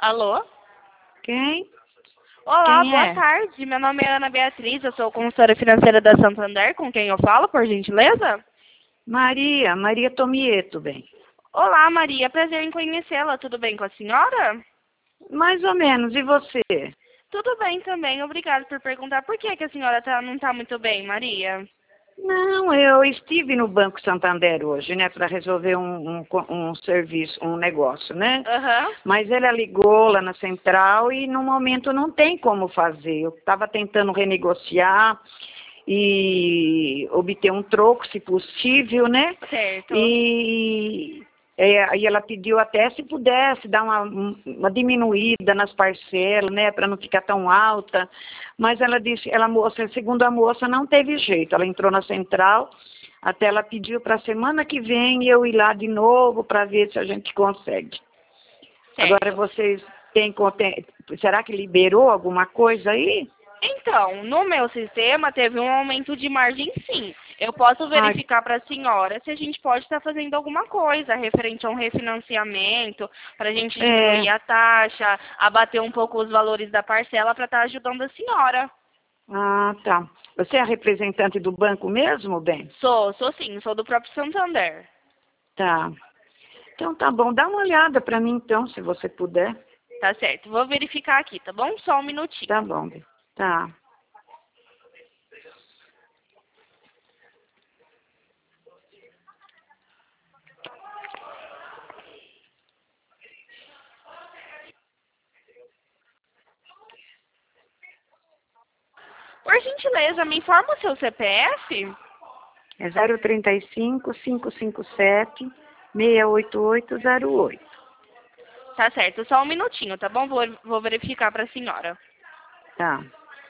Alô? Quem? Olá, Quem boa é? tarde. Meu nome é Ana Beatriz, eu sou consultora financeira da Santander, com quem eu falo, por gentileza? Maria Tomieto, bem. Olá, Maria, prazer em conhecê-la. Tudo bem com a senhora? Mais ou menos, e você? Tudo bem também, obrigada por perguntar. Por que a senhora não está muito bem, Maria? Não, eu estive no Banco Santander hoje, né, para resolver um serviço, um negócio, né? Aham. Mas ela ligou lá na central e no momento não tem como fazer. Eu estava tentando renegociar e obter um troco, se possível, né? Certo. Aí ela pediu até se pudesse dar uma diminuída nas parcelas, né, para não ficar tão alta. Mas ela disse, segundo a moça, não teve jeito. Ela entrou na central, até ela pediu para a semana que vem eu ir lá de novo para ver se a gente consegue. Agora Certo. vocês será que liberou alguma coisa aí? Então, no meu sistema teve um aumento de margem, sim. Eu posso Ai, verificar para a senhora se a gente pode estar fazendo alguma coisa referente a um refinanciamento, para a gente é. diminuir a taxa, abater um pouco os valores da parcela para estar ajudando a senhora. Ah, tá. Você é a representante do banco mesmo, bem? Sou sim, sou do próprio Santander. Tá. Então tá bom, dá uma olhada para mim então, se você puder. Tá certo, vou verificar aqui, tá bom? Só um Tá minutinho. bom, bem. Tá. Por gentileza, me informa o seu CPF? É 035-557-68808. Tá certo, só um minutinho, tá bom? Vou verificar para a senhora. Tá.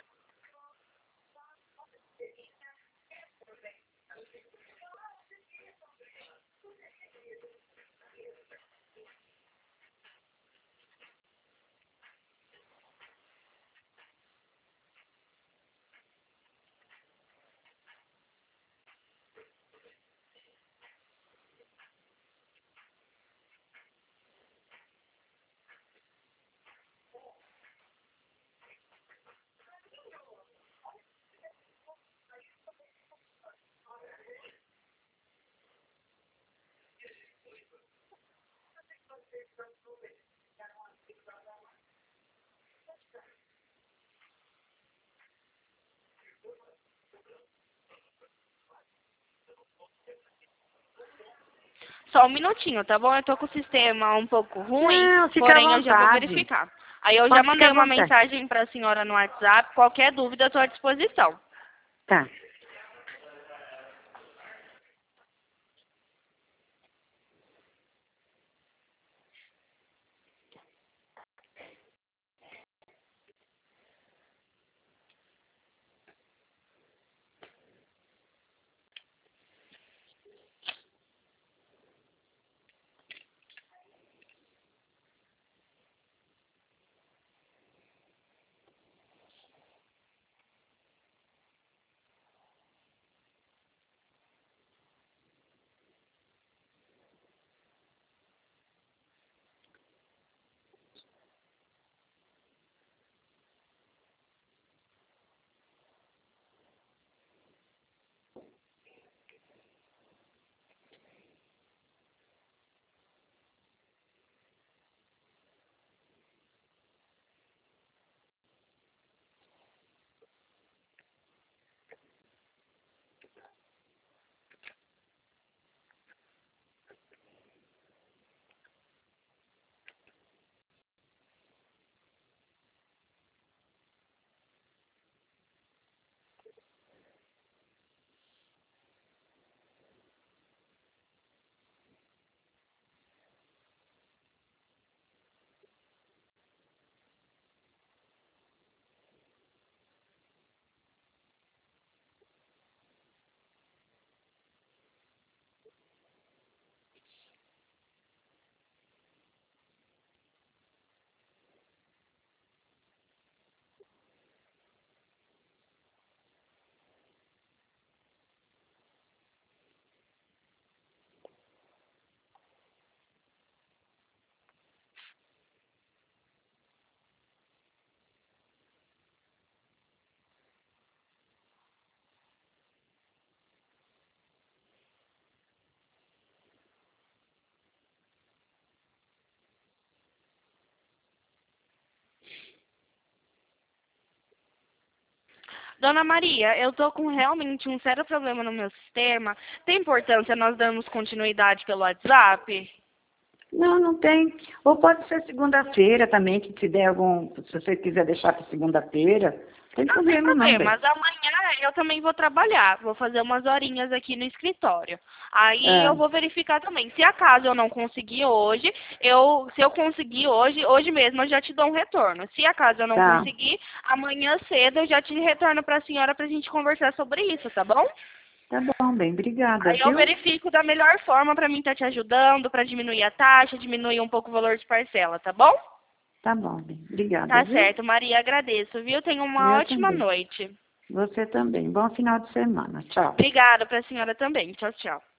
Só um minutinho, tá bom? Eu tô com o sistema um pouco ruim, Não, fica à porém eu já vou vontade. verificar. Aí eu já Pode ficar mandei à uma vontade. mensagem para a senhora no WhatsApp. Qualquer dúvida, eu estou à disposição. Tá. Dona Maria, eu tô com realmente um sério problema no meu sistema. Tem importância nós darmos continuidade pelo WhatsApp? Não, não tem. Ou pode ser segunda-feira também, que se der algum... Se você quiser deixar para segunda-feira, não tem Não tem problema não, bem. mas amanhã eu também vou trabalhar. Vou fazer umas horinhas aqui no escritório. Aí eu É, vou verificar também. Se acaso eu não conseguir hoje, se eu conseguir hoje mesmo eu já te dou um retorno. Se acaso eu não tá. conseguir, amanhã cedo eu já te retorno para a senhora para a gente conversar sobre isso, tá bom? Tá bom, bem. Obrigada, Aí eu viu? verifico da melhor forma para mim estar te ajudando, para diminuir a taxa, diminuir um pouco o valor de parcela, tá bom? Tá bom, bem. Obrigada, Tá viu? certo, Maria, agradeço, viu? Tenha uma Eu ótima também. noite. Você também. Bom final de semana. Tchau. Obrigada para a senhora também. Tchau, tchau.